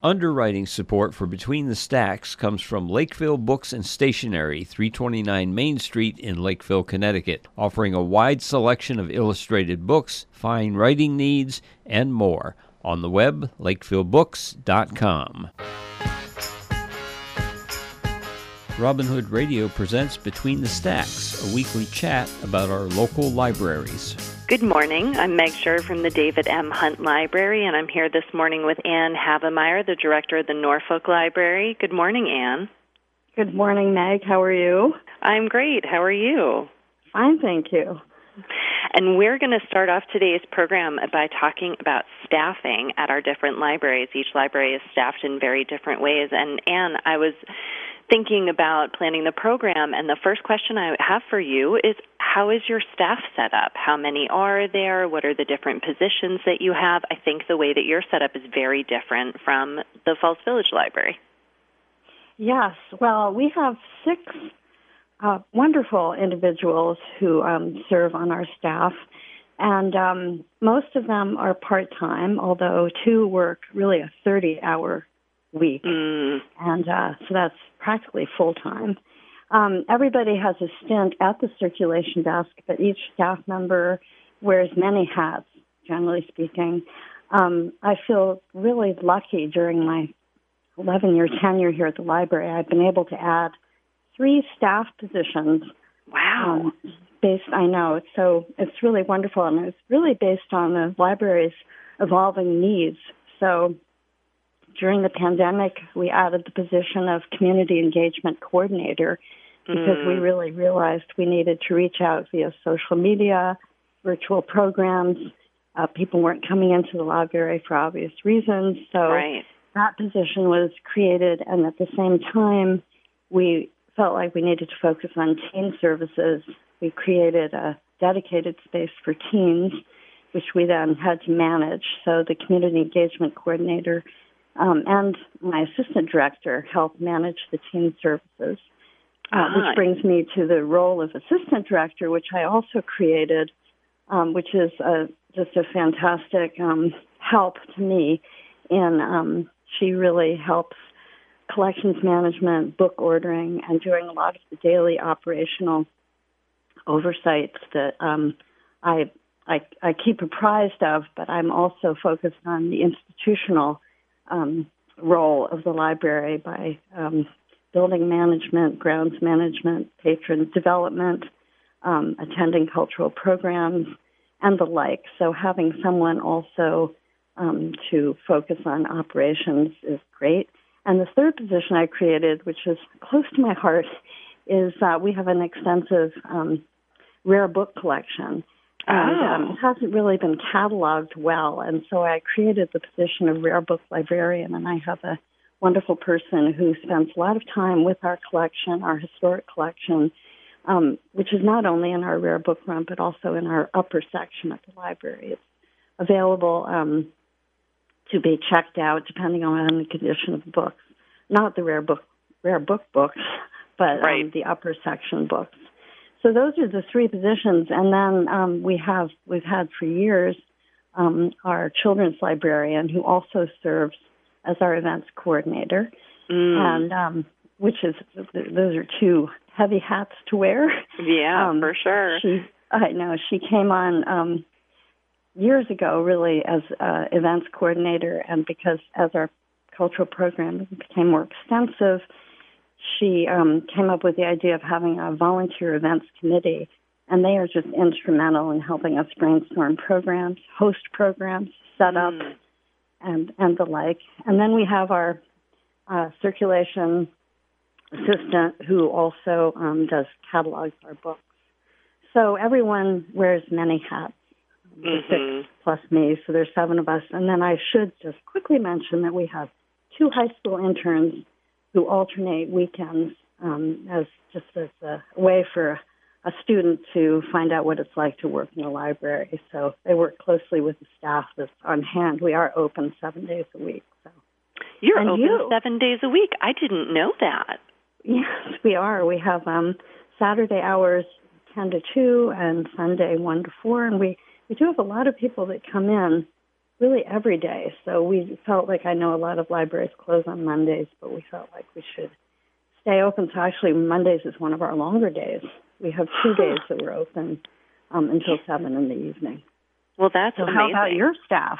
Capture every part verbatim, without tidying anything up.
Underwriting support for Between the Stacks comes from Lakeville Books and Stationery, three twenty-nine Main Street in Lakeville, Connecticut, offering a wide selection of illustrated books, fine writing needs, and more. On the web, lakeville books dot com. Robin Hood Radio presents Between the Stacks, a weekly chat about our local libraries. Good morning. I'm Meg Scher from the David M. Hunt Library, and I'm here this morning with Ann Havemeyer, the director of the Norfolk Library. Good morning, Ann. Good morning, Meg. How are you? I'm great. How are you? Fine, thank you. And we're going to start off today's program by talking about staffing at our different libraries. Each library is staffed in very different ways. And Ann, I was thinking about planning the program, and the first question I have for you is, how is your staff set up? How many are there? What are the different positions that you have? I think the way that you're set up is very different from the Falls Village Library. Yes. Well, we have six uh, wonderful individuals who um, serve on our staff, and um, most of them are part-time, although two work really a thirty-hour week, mm. and uh, so that's practically full-time. Um, everybody has a stint at the circulation desk, but each staff member wears many hats, generally speaking. Um, I feel really lucky during my eleven-year tenure here at the library. I've been able to add three staff positions. Wow. Um, based, I know, so it's really wonderful, and it's really based on the library's evolving needs. So during the pandemic, we added the position of community engagement coordinator because mm. we really realized we needed to reach out via social media, virtual programs. Uh, people weren't coming into the library for obvious reasons, so right. that position was created, and at the same time, we felt like we needed to focus on teen services. We created a dedicated space for teens, which we then had to manage. So the community engagement coordinator Um, and my assistant director helped manage the teen services, uh, uh-huh. which brings me to the role of assistant director, which I also created, um, which is a, just a fantastic um, help to me. And um, she really helps collections management, book ordering, and doing a lot of the daily operational oversights that um, I, I, I keep apprised of, but I'm also focused on the institutional Um, role of the library by um, building management, grounds management, patron development, um, attending cultural programs, and the like. So having someone also um, to focus on operations is great. And the third position I created, which is close to my heart, is uh, we have an extensive um, rare book collection. And oh. um, it hasn't really been cataloged well, and so I created the position of rare book librarian, and I have a wonderful person who spends a lot of time with our collection, our historic collection, um, which is not only in our rare book room, but also in our upper section of the library. It's available um, to be checked out depending on the condition of the books. Not the rare book, rare book books, but right. um, the upper section books. So those are the three positions, and then um, we have we've had for years um, our children's librarian, who also serves as our events coordinator, mm. and um, which is those are two heavy hats to wear. Yeah, um, for sure. She, I know she came on um, years ago, really, as uh, events coordinator, and because as our cultural program became more extensive, she um, came up with the idea of having a volunteer events committee, and they are just instrumental in helping us brainstorm programs, host programs, set up, mm. and, and the like. And then we have our uh, circulation assistant who also um, does catalogs our books. So everyone wears many hats, mm-hmm. six plus me, so there's seven of us. And then I should just quickly mention that we have two high school interns who alternate weekends um, as just as a way for a student to find out what it's like to work in a library. So they work closely with the staff that's on hand. We are open seven days a week. So. You're and open you? seven days a week. I didn't know that. Yes, we are. We have um, Saturday hours ten to two and Sunday one to four. And we, we do have a lot of people that come in really every day. So we felt like, I know a lot of libraries close on Mondays, but we felt like we should stay open. So actually Mondays is one of our longer days. We have two days that we're open um, until seven in the evening. Well, that's so amazing. How about your staff?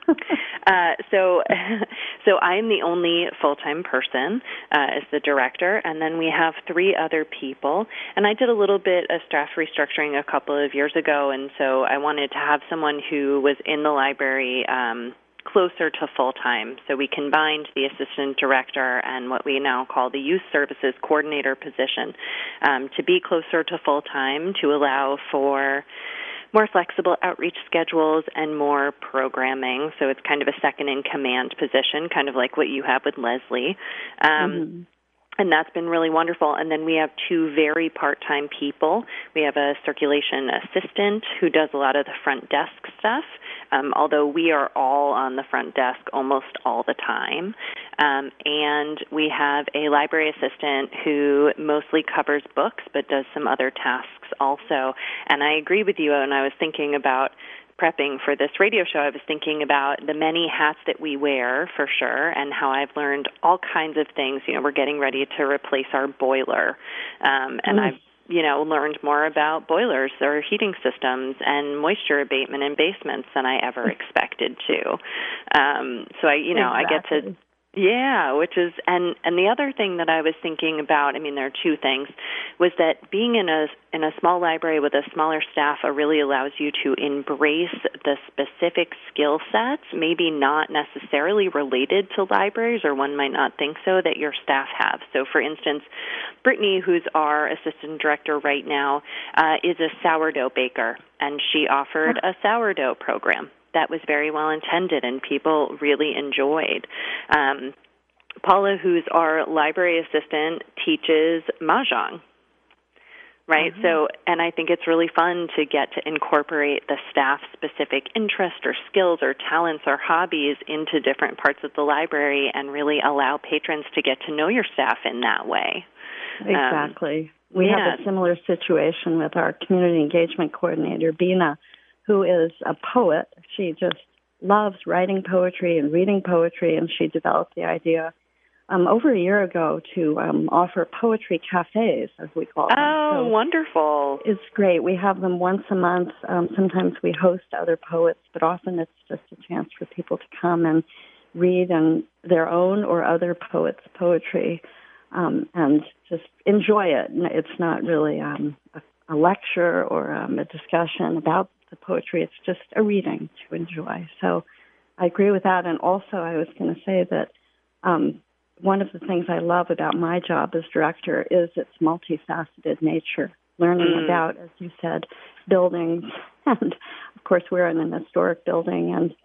uh, so, so I'm the only full-time person uh, as the director, and then we have three other people. And I did a little bit of staff restructuring a couple of years ago, and so I wanted to have someone who was in the library um, closer to full-time. So we combined the assistant director and what we now call the youth services coordinator position um, to be closer to full-time to allow for more flexible outreach schedules and more programming. So it's kind of a second-in-command position, kind of like what you have with Leslie. Um, mm-hmm. And that's been really wonderful. And then we have two very part-time people. We have a circulation assistant who does a lot of the front desk stuff, um, although we are all on the front desk almost all the time. Um, and we have a library assistant who mostly covers books but does some other tasks also. And I agree with you, and I was thinking about prepping for this radio show, I was thinking about the many hats that we wear, for sure, and how I've learned all kinds of things. You know, we're getting ready to replace our boiler, um, and mm. I've, you know, learned more about boilers or heating systems and moisture abatement in basements than I ever expected to. Um, so, I, you know, exactly. I get to... Yeah, which is, and, and the other thing that I was thinking about, I mean, there are two things, was that being in a in a small library with a smaller staff really allows you to embrace the specific skill sets, maybe not necessarily related to libraries, or one might not think so, that your staff have. So, for instance, Brittany, who's our assistant director right now, uh, is a sourdough baker, and she offered a sourdough program that was very well intended and people really enjoyed. Um, Paula, who's our library assistant, teaches Mahjong, right? Mm-hmm. So, and I think it's really fun to get to incorporate the staff-specific interest or skills or talents or hobbies into different parts of the library and really allow patrons to get to know your staff in that way. Exactly. Um, we yeah. have a similar situation with our community engagement coordinator, Bina, who is a poet. She just loves writing poetry and reading poetry, and she developed the idea um, over a year ago to um, offer poetry cafes, as we call them. Oh, so wonderful. It's great. We have them once a month. Um, sometimes we host other poets, but often it's just a chance for people to come and read and their own or other poets' poetry um, and just enjoy it. It's not really um, a, a lecture or um, a discussion about the poetry. It's just a reading to enjoy. So I agree with that. And also I was going to say that um, one of the things I love about my job as director is its multifaceted nature, learning mm. about, as you said, buildings. And, of course, we're in an historic building, and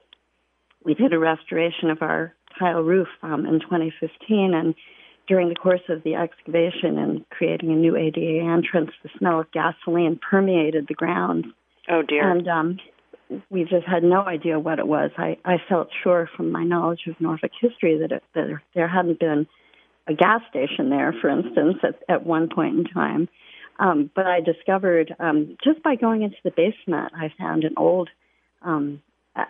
we did a restoration of our tile roof um, in twenty fifteen, and during the course of the excavation and creating a new A D A entrance, the smell of gasoline permeated the ground. Oh, dear. And um, we just had no idea what it was. I, I felt sure from my knowledge of Norfolk history that, it, that there hadn't been a gas station there, for instance, at, at one point in time. Um, but I discovered, um, just by going into the basement, I found an old um, a,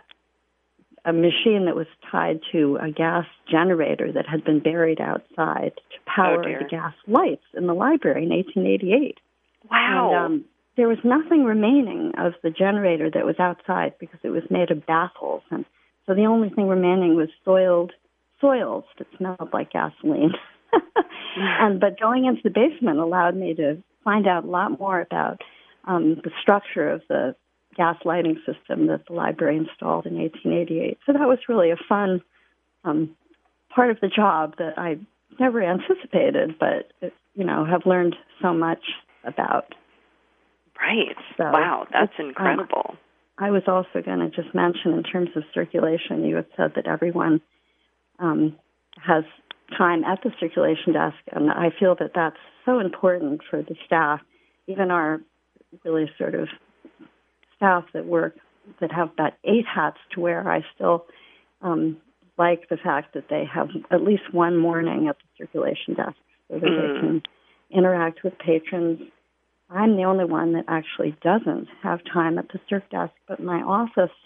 a machine that was tied to a gas generator that had been buried outside to power oh, the gas lights in the library in eighteen eighty-eight. Wow. And, um, there was nothing remaining of the generator that was outside because it was made of baffles. And so the only thing remaining was soiled soils that smelled like gasoline. and But going into the basement allowed me to find out a lot more about um, the structure of the gas lighting system that the library installed in eighteen eighty-eight. So that was really a fun um, part of the job that I never anticipated, but, you know, have learned so much about. Right. So wow, that's incredible. Um, I was also going to just mention in terms of circulation, you had said that everyone um, has time at the circulation desk, and I feel that that's so important for the staff, even our really sort of staff that work, that have about eight hats to wear. I still um, like the fact that they have at least one morning at the circulation desk so that mm. they can interact with patrons. I'm the only one that actually doesn't have time at the circ desk, but my office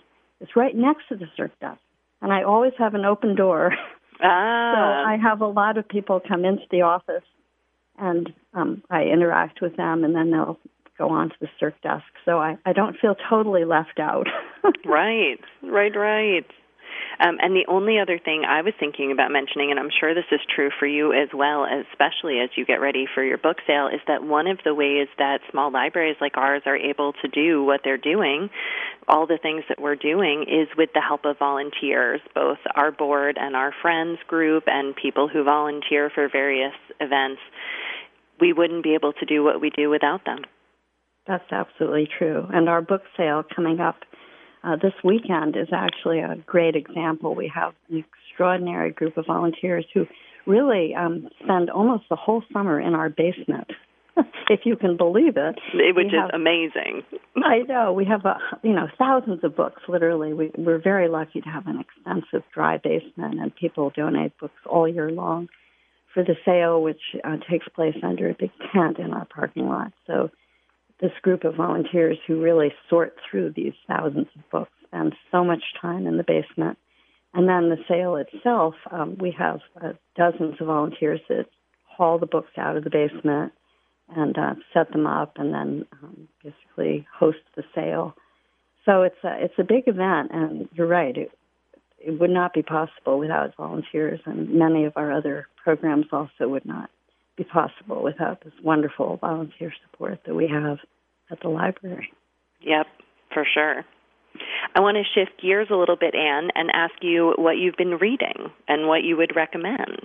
It's right next to the circ desk, and I always have an open door. Ah. So I have a lot of people come into the office, and um, I interact with them, and then they'll go on to the circ desk. So I, I don't feel totally left out. Right, right, right. Um, and the only other thing I was thinking about mentioning, and I'm sure this is true for you as well, especially as you get ready for your book sale, is that one of the ways that small libraries like ours are able to do what they're doing, all the things that we're doing, is with the help of volunteers, both our board and our friends group and people who volunteer for various events. We wouldn't be able to do what we do without them. That's absolutely true. And our book sale coming up Uh, this weekend is actually a great example. We have an extraordinary group of volunteers who really um, spend almost the whole summer in our basement, if you can believe it. Which we is have, amazing. I know. We have, uh, you know, thousands of books, literally. We, we're very lucky to have an extensive dry basement, and people donate books all year long for the sale, which uh, takes place under a big tent in our parking lot. So this group of volunteers who really sort through these thousands of books spend so much time in the basement. And then the sale itself, um, we have uh, dozens of volunteers that haul the books out of the basement and uh, set them up and then um, basically host the sale. So it's a, it's a big event, and you're right, it, it would not be possible without volunteers, and many of our other programs also would not be possible without this wonderful volunteer support that we have at the library. Yep, for sure. I want to shift gears a little bit, Anne, and ask you what you've been reading and what you would recommend.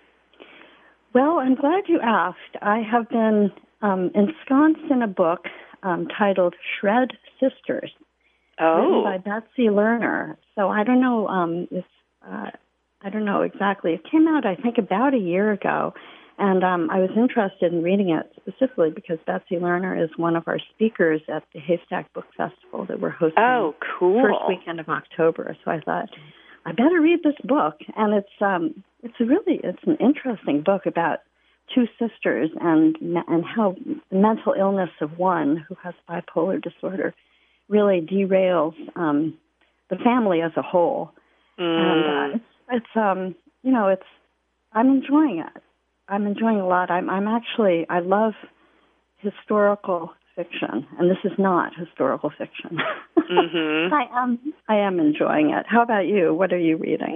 Well, I'm glad you asked. I have been um, ensconced in a book um, titled Shred Sisters, oh. written by Betsy Lerner. So I don't know. Um, it's uh, I don't know exactly. It came out, I think, about a year ago. And um, I was interested in reading it specifically because Betsy Lerner is one of our speakers at the Haystack Book Festival that we're hosting oh, cool. first weekend of October. So I thought, I better read this book. And it's um, it's a really it's an interesting book about two sisters and and how the mental illness of one who has bipolar disorder really derails um, the family as a whole. Mm. And uh, it's it's um, you know it's I'm enjoying it. I'm enjoying a lot. I'm, I'm actually, I love historical fiction, and this is not historical fiction. Mm-hmm. I am, I am enjoying it. How about you? What are you reading?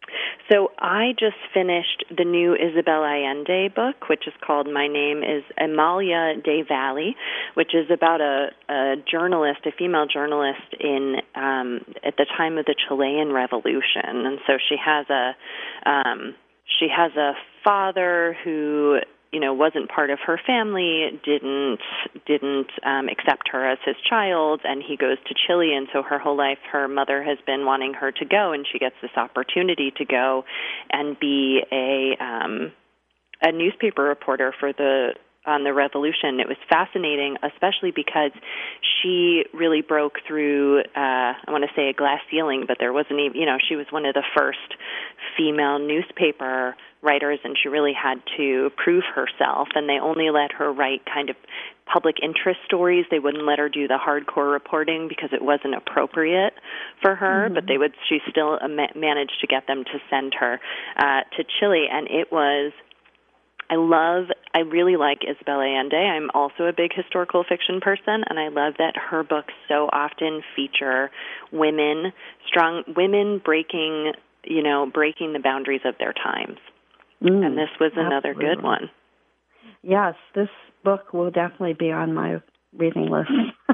So I just finished the new Isabel Allende book, which is called My Name is Amalia de Valle, which is about a, a journalist, a female journalist in um, at the time of the Chilean Revolution. And so she has a um, she has a father who, you know, wasn't part of her family, didn't didn't um, accept her as his child, and he goes to Chile, and so her whole life her mother has been wanting her to go, and she gets this opportunity to go and be a um, a newspaper reporter for the on the revolution. It was fascinating, especially because she really broke through, uh, I want to say a glass ceiling, but there wasn't even, you know, she was one of the first female newspaper writers, and she really had to prove herself, and they only let her write kind of public interest stories. They wouldn't let her do the hardcore reporting because it wasn't appropriate for her, mm-hmm. but they would, she still managed to get them to send her uh, to Chile, and it was I love, I really like Isabel Allende. I'm also a big historical fiction person, and I love that her books so often feature women, strong women breaking, you know, breaking the boundaries of their times. Mm, and this was another absolutely. good one. Yes, this book will definitely be on my reading list.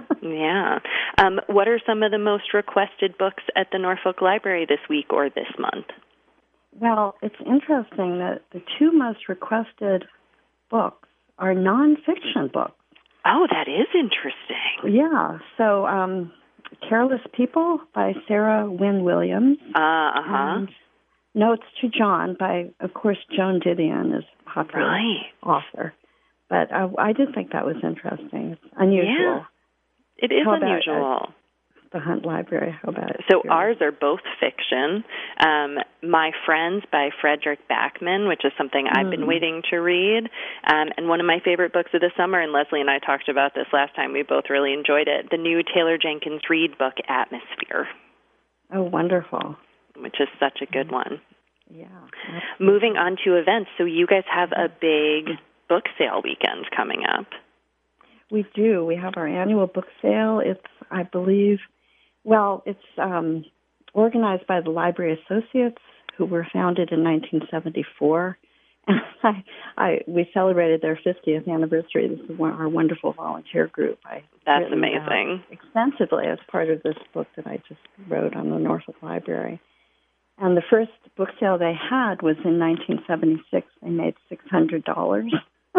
Yeah. Um, what are some of the most requested books at the Norfolk Library this week or this month? Well, it's interesting that the two most requested books are nonfiction books. Oh, that is interesting. Yeah. So, um, Careless People by Sarah Wynne Williams. Uh, uh-huh. And Notes to John by, of course, Joan Didion is a popular right. author. But I, I did think that was interesting. It's unusual. Yeah, it is How unusual. About, uh, the Hunt Library, how about it? So ours are both fiction. Um, My Friends by Frederick Backman, which is something I've mm. been waiting to read. Um, and one of my favorite books of the summer, and Leslie and I talked about this last time, we both really enjoyed it, the new Taylor Jenkins Reid book, Atmosphere. Oh, wonderful. Which is such a good one. Yeah. Moving on to events. So you guys have a big book sale weekend coming up. We do. We have our annual book sale. It's, I believe, well, it's um, organized by the Library Associates, who were founded in nineteen seventy-four. And I, I, we celebrated their fiftieth anniversary. This is one, our wonderful volunteer group. I That's amazing. Extensively as part of this book that I just wrote on the Norfolk Library. And the first book sale they had was in nineteen seventy-six. They made six hundred dollars.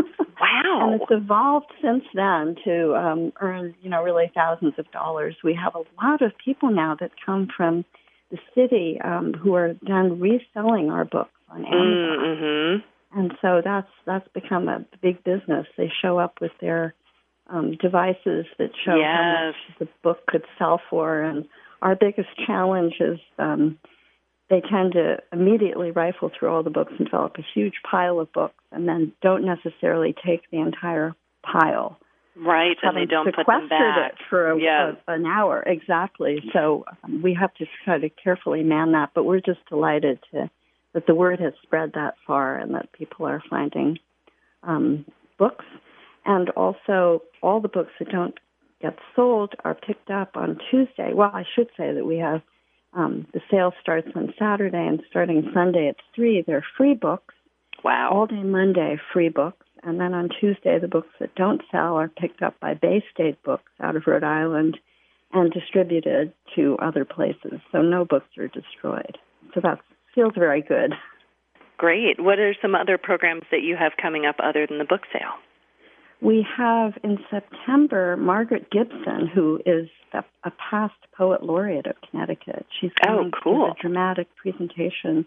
Wow. And it's evolved since then to um, earn, you know, really thousands of dollars. We have a lot of people now that come from the city um, who are then reselling our books on Amazon. Mm-hmm. And so that's that's become a big business. They show up with their um, devices that show yes. how much the book could sell for. And our biggest challenge is um, they tend to immediately rifle through all the books and develop a huge pile of books and then don't necessarily take the entire pile. Right, and they don't put them back. It for a, yeah. a, an hour, exactly. So um, we have to try to carefully man that, but we're just delighted to that the word has spread that far and that people are finding um, books. And also, all the books that don't get sold are picked up on Tuesday. Well, I should say that we have um, the sale starts on Saturday, and starting Sunday at three, they're free books. Wow. All day Monday, free books. And then on Tuesday, the books that don't sell are picked up by Bay State Books out of Rhode Island and distributed to other places. So no books are destroyed. So that feels very good. Great. What are some other programs that you have coming up other than the book sale? We have in September Margaret Gibson, who is a, a past poet laureate of Connecticut. She's going oh, cool. to give a dramatic presentation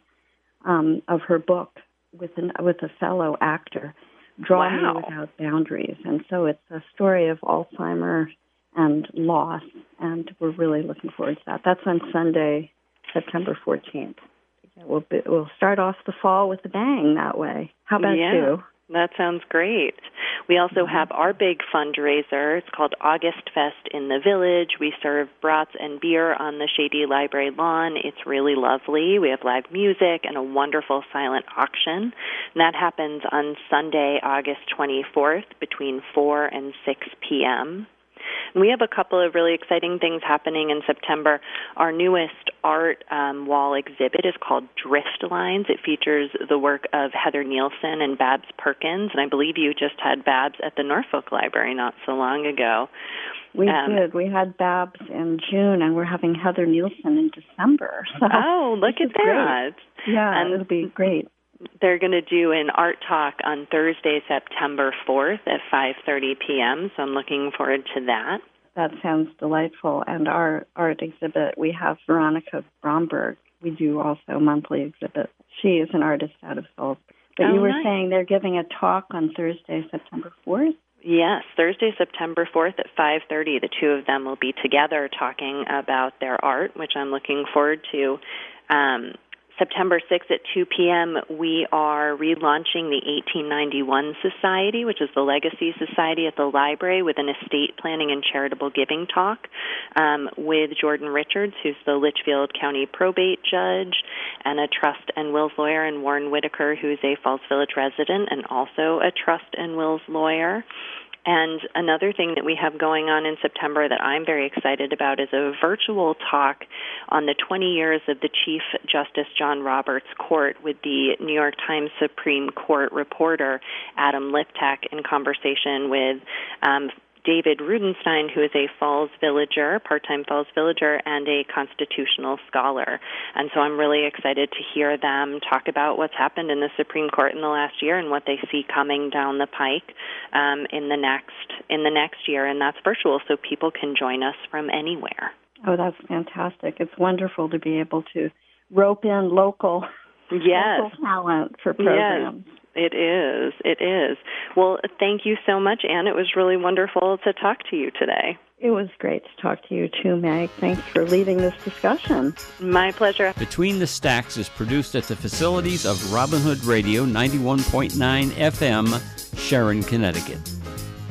um, of her book with an, with a fellow actor, Draw wow. Me Without Boundaries. And so it's a story of Alzheimer's and loss, and we're really looking forward to that. That's on Sunday, September fourteenth. We'll, be, we'll start off the fall with a bang that way. How about yeah, you? That sounds great. We also have our big fundraiser. It's called August Fest in the Village. We serve brats and beer on the Shady Library lawn. It's really lovely. We have live music and a wonderful silent auction. And that happens on Sunday, August twenty-fourth between four and six p.m. We have a couple of really exciting things happening in September. Our newest art um, wall exhibit is called Drift Lines. It features the work of Heather Nielsen and Babs Perkins, and I believe you just had Babs at the Norfolk Library not so long ago. We um, did. We had Babs in June, and we're having Heather Nielsen in December. So oh, look at that. Great. Yeah, and it'll be great. They're going to do an art talk on Thursday, September fourth at five thirty p.m., so I'm looking forward to that. That sounds delightful. And our art exhibit, we have Veronica Bromberg. We do also monthly exhibits. She is an artist out of Salisbury. But oh, you were nice. saying they're giving a talk on Thursday, September fourth? Yes, Thursday, September fourth at five thirty. The two of them will be together talking about their art, which I'm looking forward to. Um, September sixth at two p.m., we are relaunching the eighteen ninety-one Society, which is the Legacy Society at the library, with an estate planning and charitable giving talk um, with Jordan Richards, who's the Litchfield County probate judge, and a trust and wills lawyer, and Warren Whitaker, who's a Falls Village resident and also a trust and wills lawyer. And another thing that we have going on in September that I'm very excited about is a virtual talk on the twenty years of the Chief Justice John Roberts Court with the New York Times Supreme Court reporter Adam Liptak, in conversation with um, David Rudenstein, who is a Falls Villager, part-time Falls Villager, and a constitutional scholar. And so I'm really excited to hear them talk about what's happened in the Supreme Court in the last year and what they see coming down the pike um, in the next in the next year. And that's virtual, so people can join us from anywhere. Oh, that's fantastic. It's wonderful to be able to rope in local, yes. local talent for programs. Yes. It is. It is. Well, thank you so much, Anne. It was really wonderful to talk to you today. It was great to talk to you too, Meg. Thanks for leading this discussion. My pleasure. Between the Stacks is produced at the facilities of Robin Hood Radio ninety-one point nine F M, Sharon, Connecticut.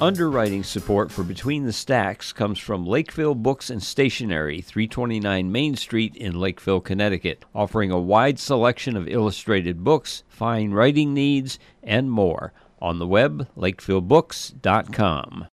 Underwriting support for Between the Stacks comes from Lakeville Books and Stationery, three twenty-nine Main Street in Lakeville, Connecticut, offering a wide selection of illustrated books, fine writing needs, and more. On the web, lakeville books dot com.